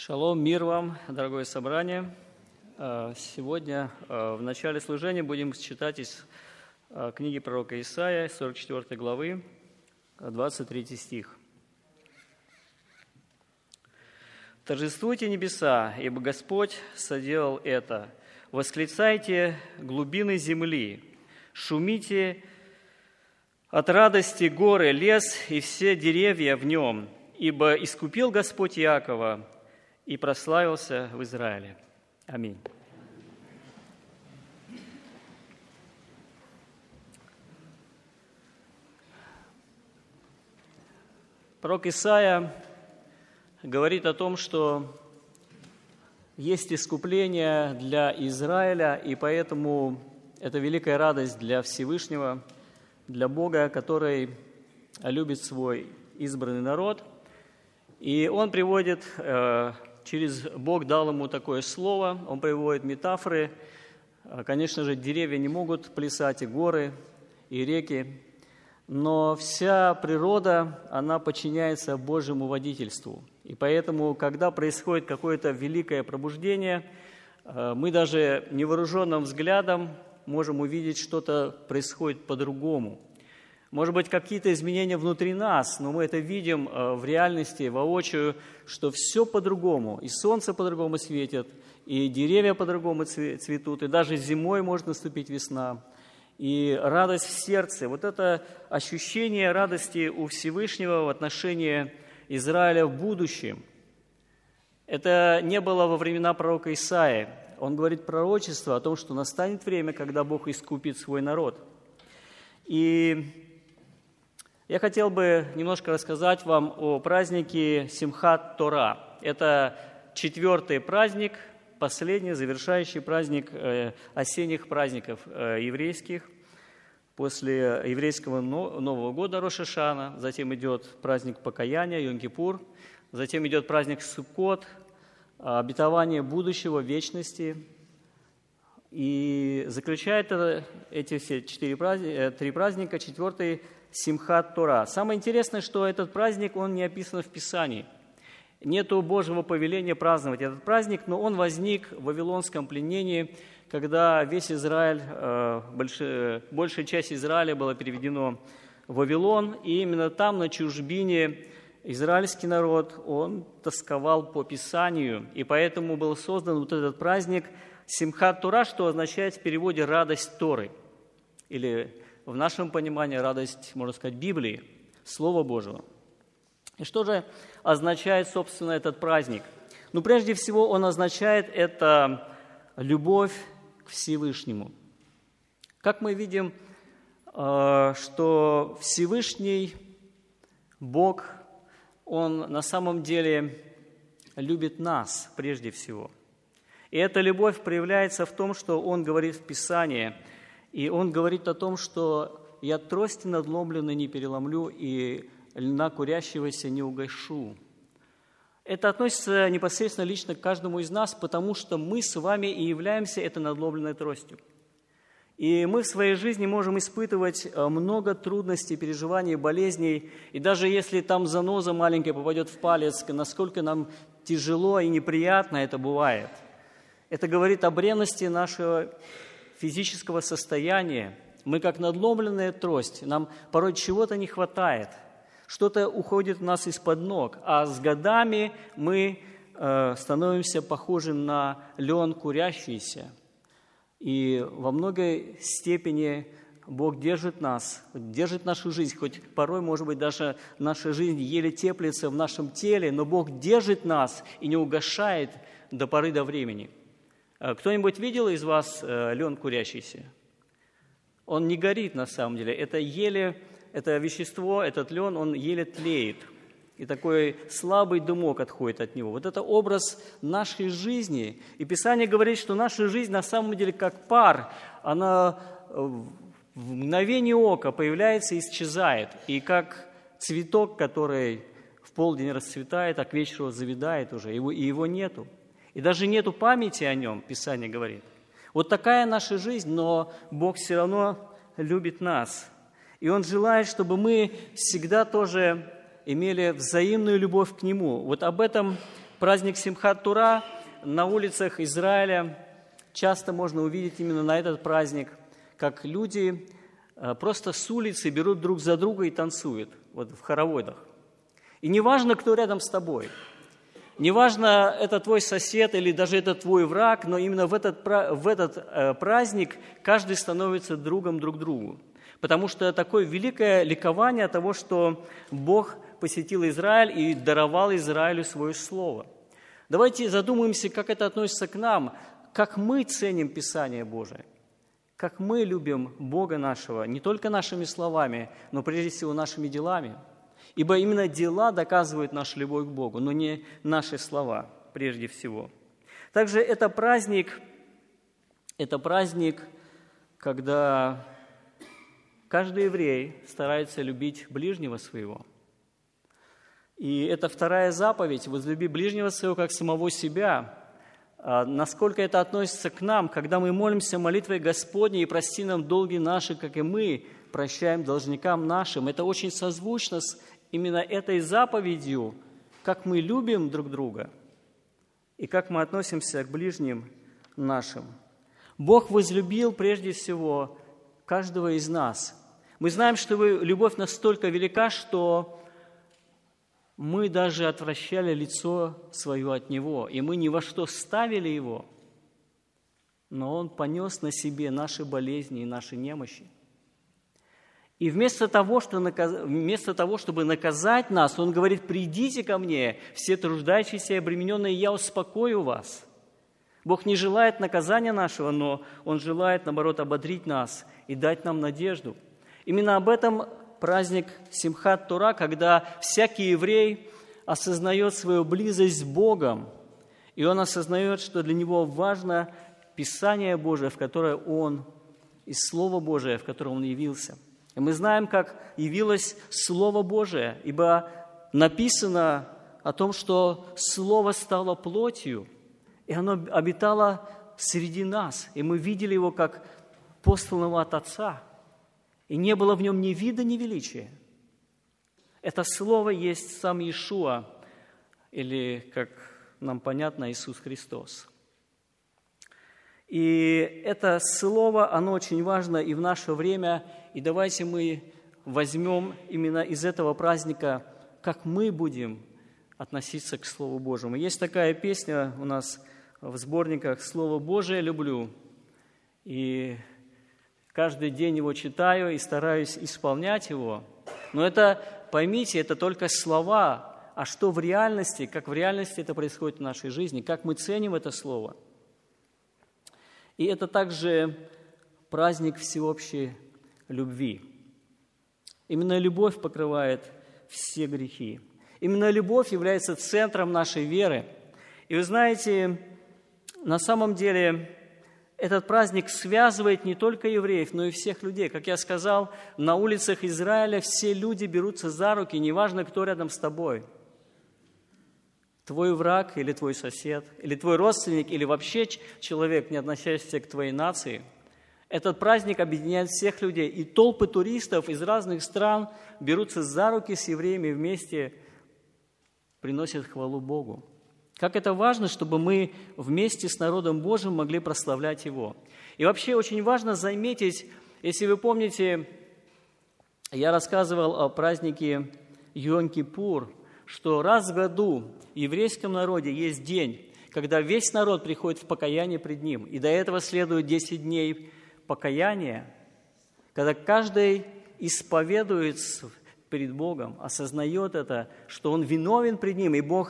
Шалом, мир вам, дорогое собрание. Сегодня в начале служения будем читать из книги пророка Исаия, 44 главы, 23 стих. «Торжествуйте небеса, ибо Господь соделал это. Восклицайте глубины земли, шумите от радости горы, лес и все деревья в нем, ибо искупил Господь Иакова и прославился в Израиле». Аминь. Пророк Исаия говорит о том, что есть искупление для Израиля, и поэтому это великая радость для Всевышнего, для Бога, который любит свой избранный народ. И он приводит, Бог дал ему такое слово, он приводит метафоры. Конечно же, деревья не могут плясать, и горы, и реки, но вся природа, она подчиняется Божьему водительству. И поэтому, когда происходит какое-то великое пробуждение, мы даже невооруженным взглядом можем увидеть, что-то происходит по-другому. Может быть, какие-то изменения внутри нас, но мы это видим в реальности, воочию, что все по-другому. И солнце по-другому светит, и деревья по-другому цветут, и даже зимой может наступить весна. И радость в сердце, вот это ощущение радости у Всевышнего в отношении Израиля в будущем, это не было во времена пророка Исаии. Он говорит пророчество о том, что настанет время, когда Бог искупит свой народ. И я хотел бы немножко рассказать вам о празднике Симхат Тора. Это 4-й праздник, последний, завершающий праздник осенних праздников еврейских. После еврейского Нового года Рош ха-Шана, затем идет праздник покаяния, Йом-Кипур, затем идет праздник Суккот, обетование будущего, вечности. И заключает эти все три праздника 4-й Симхат Тора. Самое интересное, что этот праздник, он не описан в Писании. Нету Божьего повеления праздновать этот праздник, но он возник в вавилонском пленении, когда весь Израиль, большая часть Израиля была переведена в Вавилон, и именно там, на чужбине, израильский народ, он тосковал по Писанию, и поэтому был создан вот этот праздник Симхат Тора, что означает в переводе «радость Торы», или в нашем понимании радость, можно сказать, Библии, Слова Божьего. И что же означает, собственно, этот праздник? Ну, прежде всего, он означает это любовь к Всевышнему. Как мы видим, что Всевышний Бог, Он на самом деле любит нас прежде всего. И эта любовь проявляется в том, что Он говорит в Писании, и Он говорит о том, что «я трости надломленной не переломлю, и льна курящегося не угашу». Это относится непосредственно лично к каждому из нас, потому что мы с вами и являемся этой надломленной тростью. И мы в своей жизни можем испытывать много трудностей, переживаний, болезней, и даже если там заноза маленькая попадет в палец, насколько нам тяжело и неприятно это бывает. Это говорит о бренности нашего физического состояния. Мы как надломленная трость, нам порой чего-то не хватает, что-то уходит у нас из-под ног, а с годами мы становимся похожи на лен курящийся. И во многой степени Бог держит нас, держит нашу жизнь, хоть порой, может быть, даже наша жизнь еле теплится в нашем теле, но Бог держит нас и не угашает до поры до времени. Кто-нибудь видел из вас лен курящийся? Он не горит на самом деле, это вещество, этот лен, он еле тлеет, и такой слабый дымок отходит от него. Вот это образ нашей жизни. И Писание говорит, что наша жизнь на самом деле как пар, она в мгновение ока появляется и исчезает. И как цветок, который в полдень расцветает, а к вечеру завядает уже, и его нету. И даже нету памяти о нем, Писание говорит. Вот такая наша жизнь, но Бог все равно любит нас. И Он желает, чтобы мы всегда тоже имели взаимную любовь к Нему. Вот об этом праздник Симхат-Тора на улицах Израиля часто можно увидеть именно на этот праздник, как люди просто с улицы берут друг за друга и танцуют вот в хороводах. И неважно, кто рядом с тобой, неважно, это твой сосед или даже это твой враг, но именно в этот праздник каждый становится другом друг другу. Потому что такое великое ликование того, что Бог посетил Израиль и даровал Израилю свое слово. Давайте задумаемся, как это относится к нам, как мы ценим Писание Божие, как мы любим Бога нашего, не только нашими словами, но прежде всего нашими делами. Ибо именно дела доказывают нашу любовь к Богу, но не наши слова прежде всего. Также это праздник, когда каждый еврей старается любить ближнего своего. И это вторая заповедь – возлюби ближнего своего, как самого себя. Насколько это относится к нам, когда мы молимся молитвой Господней и прости нам долги наши, как и мы прощаем должникам нашим. Это очень созвучно с именно этой заповедью, как мы любим друг друга и как мы относимся к ближним нашим. Бог возлюбил прежде всего каждого из нас. Мы знаем, что любовь настолько велика, что мы даже отвращали лицо свое от Него, и мы ни во что ставили Его, но Он понес на себе наши болезни и наши немощи. И вместо того, чтобы наказать нас, Он говорит: «Придите ко мне, все труждающиеся и обремененные, я успокою вас». Бог не желает наказания нашего, но Он желает, наоборот, ободрить нас и дать нам надежду. Именно об этом праздник Симхат-Тора, когда всякий еврей осознает свою близость с Богом, и он осознает, что для него важно Писание Божие, в которое он, и Слово Божие, в которое он явился. И мы знаем, как явилось Слово Божие, ибо написано о том, что Слово стало плотью, и оно обитало среди нас, и мы видели его как посланного от Отца, и не было в нем ни вида, ни величия. Это Слово есть сам Иешуа, или, как нам понятно, Иисус Христос. И это Слово, оно очень важно и в наше время, и давайте мы возьмем именно из этого праздника, как мы будем относиться к Слову Божьему. Есть такая песня у нас в сборниках «Слово Божие люблю», и каждый день его читаю и стараюсь исполнять его. Но это, поймите, это только слова, а что в реальности, как в реальности это происходит в нашей жизни, как мы ценим это слово. И это также праздник всеобщей любви. Именно любовь покрывает все грехи. Именно любовь является центром нашей веры. И вы знаете, на самом деле этот праздник связывает не только евреев, но и всех людей. Как я сказал, на улицах Израиля все люди берутся за руки, неважно, кто рядом с тобой. Твой враг или твой сосед, или твой родственник, или вообще человек, не относящийся к твоей нации. Этот праздник объединяет всех людей, и толпы туристов из разных стран берутся за руки с евреями вместе, приносят хвалу Богу. Как это важно, чтобы мы вместе с народом Божьим могли прославлять Его. И вообще очень важно заметить, если вы помните, я рассказывал о празднике Йом-Кипур, что раз в году в еврейском народе есть день, когда весь народ приходит в покаяние пред Ним, и до этого следует 10 дней покаяния, когда каждый исповедуется перед Богом, осознает это, что он виновен пред Ним, и Бог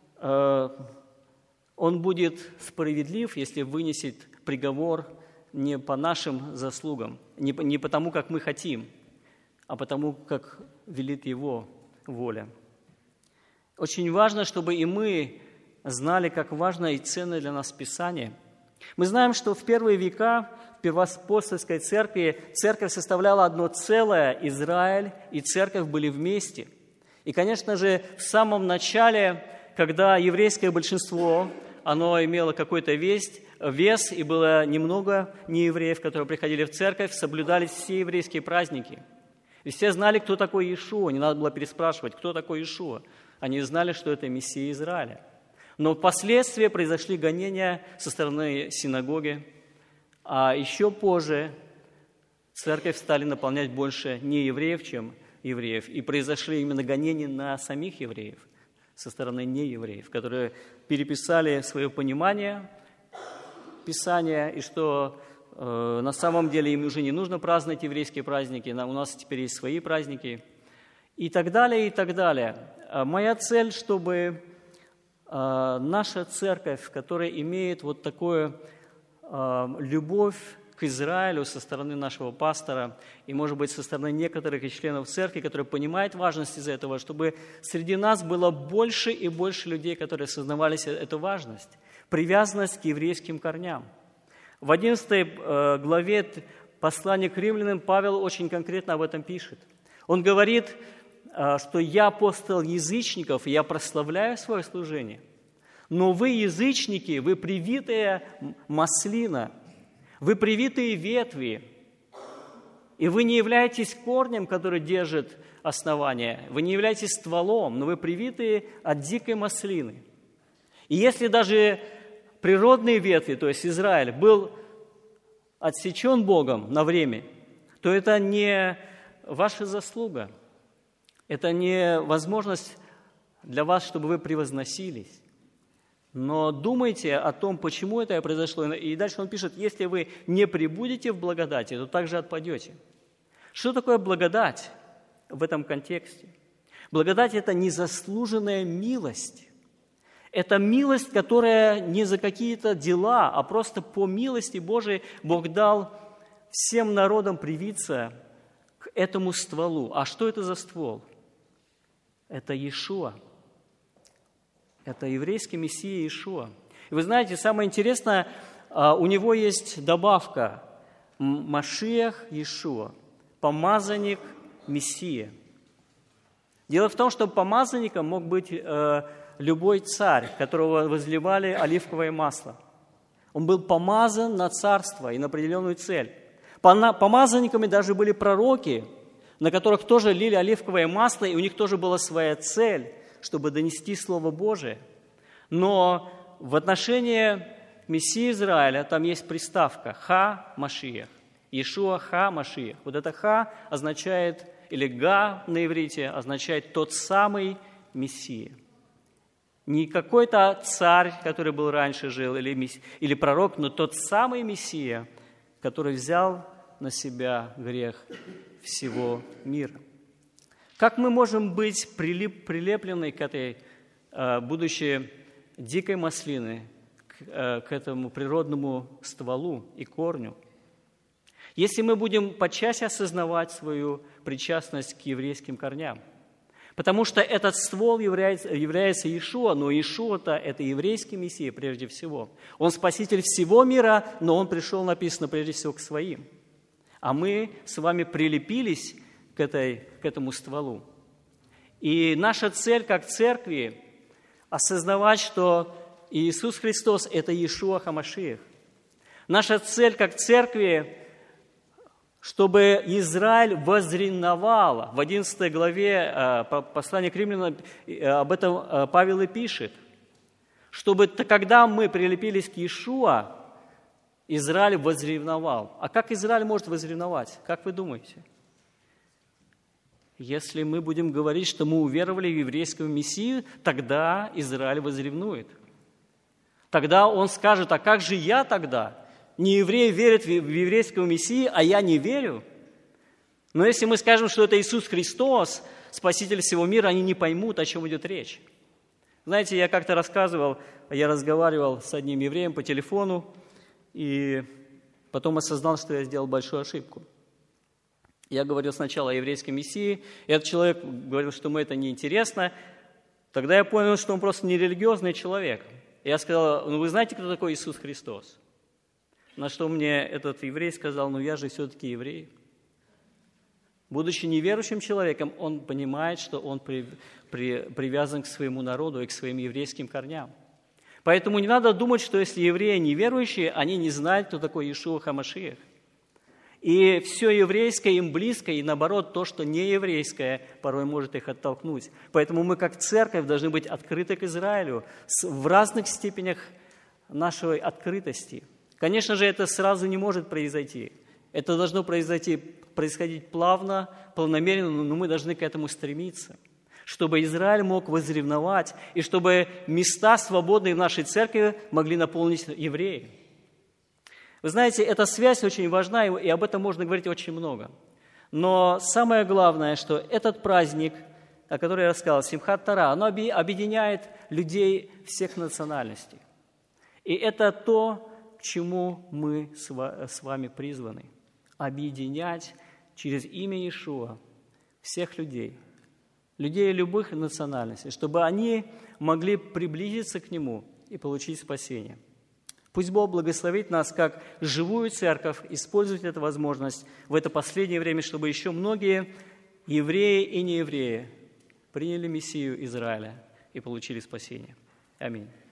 Он будет справедлив, если вынесет приговор не по нашим заслугам, не потому, как мы хотим, а потому, как велит Его воля. Очень важно, чтобы и мы знали, как важно и ценно для нас Писание. Мы знаем, что в первые века в первоапостольской церкви церковь составляла одно целое, Израиль и церковь были вместе. И, конечно же, в самом начале, когда еврейское большинство, оно имело какой-то вес, и было немного неевреев, которые приходили в церковь, соблюдались все еврейские праздники. И все знали, кто такой Иешуа, не надо было переспрашивать, кто такой Иешуа. Они знали, что это Мессия Израиля. Но впоследствии произошли гонения со стороны синагоги, а еще позже церковь стали наполнять больше не евреев, чем евреев. И произошли именно гонения на самих евреев со стороны неевреев, которые переписали свое понимание Писания, и что на самом деле им уже не нужно праздновать еврейские праздники, у нас теперь есть свои праздники, и так далее, и так далее. Моя цель, чтобы наша церковь, которая имеет вот такую любовь к Израилю со стороны нашего пастора и, может быть, со стороны некоторых из членов церкви, которые понимают важность из этого, чтобы среди нас было больше и больше людей, которые осознавали эту важность, привязанность к еврейским корням. В 11 главе послания к римлянам Павел очень конкретно об этом пишет. Он говорит, что «я апостол язычников, и я прославляю свое служение, но вы, язычники, вы привитая маслина, вы привитые ветви, и вы не являетесь корнем, который держит основание, вы не являетесь стволом, но вы привитые от дикой маслины. И если даже природные ветви, то есть Израиль, был отсечен Богом на время, то это не ваша заслуга, это не возможность для вас, чтобы вы превозносились. Но думайте о том, почему это произошло. И дальше он пишет, если вы не пребудете в благодати, то также отпадете. Что такое благодать в этом контексте? Благодать – это незаслуженная милость. Это милость, которая не за какие-то дела, а просто по милости Божией Бог дал всем народам привиться к этому стволу. А что это за ствол? Это Иешуа. Это еврейский Мессия Иешуа. И вы знаете, самое интересное, у него есть добавка Машиах Иешуа, помазанник Мессия. Дело в том, что помазанником мог быть любой царь, которого возливали оливковое масло. Он был помазан на царство и на определенную цель. Помазанниками даже были пророки, на которых тоже лили оливковое масло, и у них тоже была своя цель, чтобы донести Слово Божие. Но в отношении Мессии Израиля там есть приставка «Ха-Машиах». Иешуа Ха-Машиах. Вот это «Ха» означает, или «Га» на иврите означает «тот самый Мессия». Не какой-то царь, который был раньше жил, или пророк, но тот самый Мессия, который взял на себя грех всего мира. Как мы можем быть прилеплены к этой будущей дикой маслины, к этому природному стволу и корню? Если мы будем почаще осознавать свою причастность к еврейским корням. Потому что этот ствол является Иешуа, но Иешуа-то это еврейский Мессия прежде всего. Он спаситель всего мира, но он пришел, написано, прежде всего к своим. А мы с вами прилепились к этому стволу. И наша цель как церкви – осознавать, что Иисус Христос – это Иешуа ха-Машиах. Наша цель как церкви – чтобы Израиль возревновал. В 11 главе послания к римлянам об этом Павел и пишет. Чтобы когда мы прилепились к Иешуа, Израиль возревновал. А как Израиль может возревновать? Как вы думаете? Если мы будем говорить, что мы уверовали в еврейского Мессию, тогда Израиль возревнует. Тогда он скажет, а как же я тогда? Не евреи верят в еврейского Мессию, а я не верю. Но если мы скажем, что это Иисус Христос, Спаситель всего мира, они не поймут, о чем идет речь. Знаете, я как-то разговаривал с одним евреем по телефону, и потом осознал, что я сделал большую ошибку. Я говорил сначала о еврейском Мессии, и этот человек говорил, что ему это неинтересно. Тогда я понял, что он просто нерелигиозный человек. Я сказал, вы знаете, кто такой Иисус Христос? На что мне этот еврей сказал, я же все-таки еврей. Будучи неверующим человеком, он понимает, что он привязан к своему народу и к своим еврейским корням. Поэтому не надо думать, что если евреи неверующие, они не знают, кто такой Иешуа ха-Машиах. И все еврейское им близко, и наоборот, то, что не еврейское, порой может их оттолкнуть. Поэтому мы, как церковь, должны быть открыты к Израилю в разных степенях нашей открытости. Конечно же, это сразу не может произойти. Это должно происходить плавно, планомерно, но мы должны к этому стремиться, чтобы Израиль мог возревновать, и чтобы места, свободные в нашей церкви, могли наполнить евреи. Вы знаете, эта связь очень важна, и об этом можно говорить очень много. Но самое главное, что этот праздник, о котором я рассказал, Симхат Тора, он объединяет людей всех национальностей. И это то, к чему мы с вами призваны. Объединять через имя Иешуа всех людей любых национальностей, чтобы они могли приблизиться к Нему и получить спасение. Пусть Бог благословит нас, как живую церковь, использовать эту возможность в это последнее время, чтобы еще многие евреи и неевреи приняли Мессию Израиля и получили спасение. Аминь.